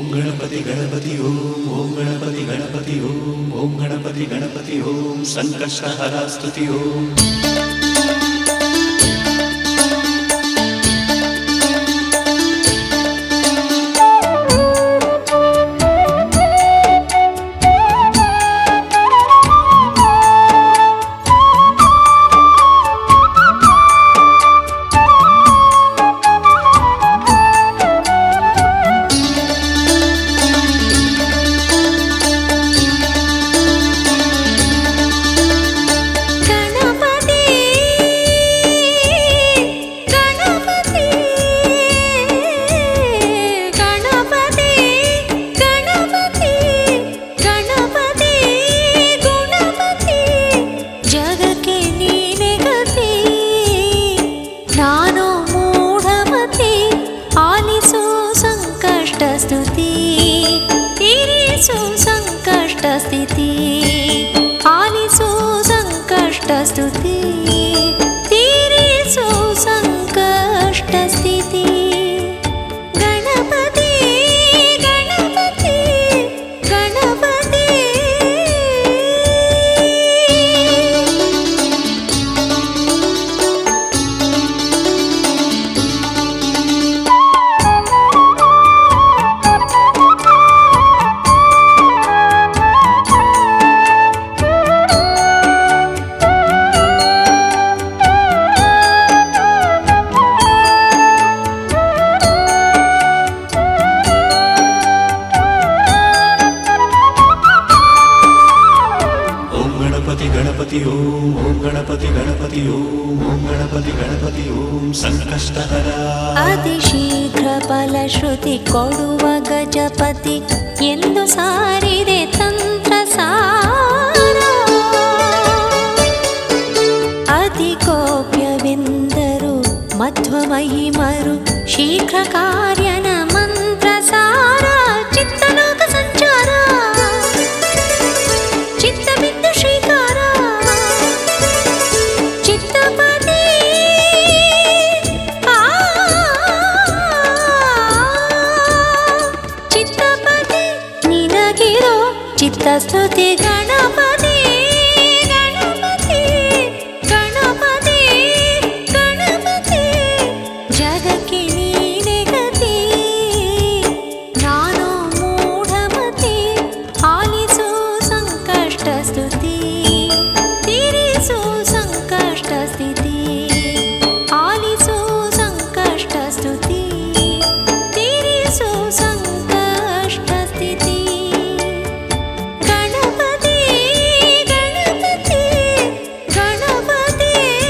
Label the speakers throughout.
Speaker 1: गणपति गणपति ओम गणपति गणपति ओम गणपति गणपति ओम संकष्टहरा स्तुति ओम।
Speaker 2: स्तुति आलिसु संकष्टस्तुति तीरिसु संकष्टस्थिति गणपति गणपति गणपति।
Speaker 1: गणपति ओम गणपति गणपति ओम गणपति गणपति ओम संकष्टहरा
Speaker 2: अतिशीघ्र फलश्रुति ಕೊಡುವ ಗಜಪತಿ ಎಂದು ಸಾರಿದೆ ತಂತ್ರಸಾರ ಅಧಿಕೋಪ್ಯವೆಂದರು ಮಧ್ವ ಮಹಿಮರು ಶೀಘ್ರ ಕಾರ್ಯನ ಮಂತ್ರಸಾರ ಚಿತ್ತಲೋಕ ಸಂಚಾರ ಚಿತ್ತಬಿಂದು ಶ್ರೀಕಾರ ಚಿತ್ತಪತಿ ಚಿತ್ತಪತಿ ನಿನಗಿರೋ ಚಿತ್ತಸ್ತುತಿ ಗಣಪತಿ ಗಣಪತಿ ಗಣಪತಿ ಗಣಪತಿ ಜಗಕ್ಕೆ ನೀನೆ ಗತಿ ನಾನು ಮೂಢಮತಿ ಆಲಿಸು ಸಂಕಷ್ಟಸ್ತುತಿ ತೀರಿಸು ಸಂಕಷ್ಟಸ್ಥಿತಿ ಆಲಿಸು ಸಂಕಷ್ಟಸ್ತುತಿ ತೀರಿಸು ಸಂಕಷ್ಟಸ್ಥಿತಿ ಗಣಪತಿ ಗಣಪತಿ ಗಣಪತಿ।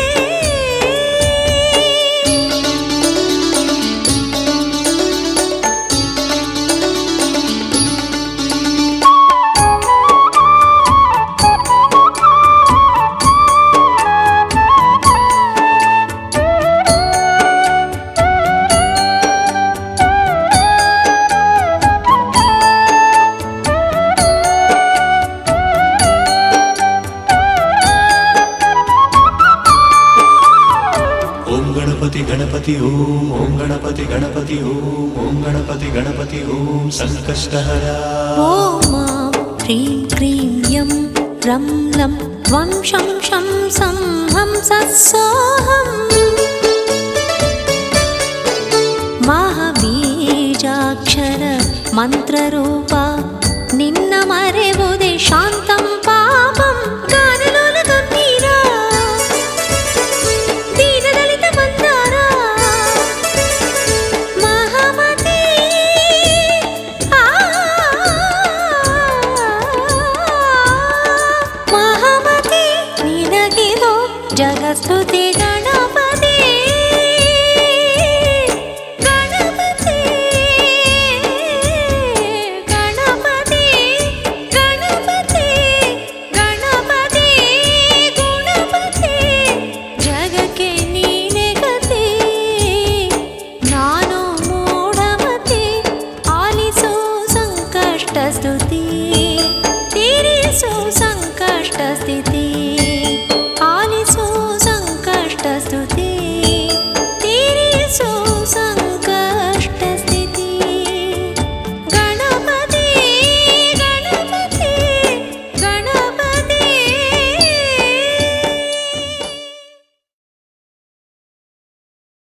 Speaker 1: गणपति ओम गणपति गणपति ओम गणपति गणपति ओम संकष्टहरा
Speaker 2: ओम ह्रीं क्रीं यं रं लं वं शं शं सं हं सत्सोऽहं महाबीजाक्षर ಮಂತ್ರರೂಪ ನಿನ್ನ ಮರೆವುದೇ ಶಾಂತ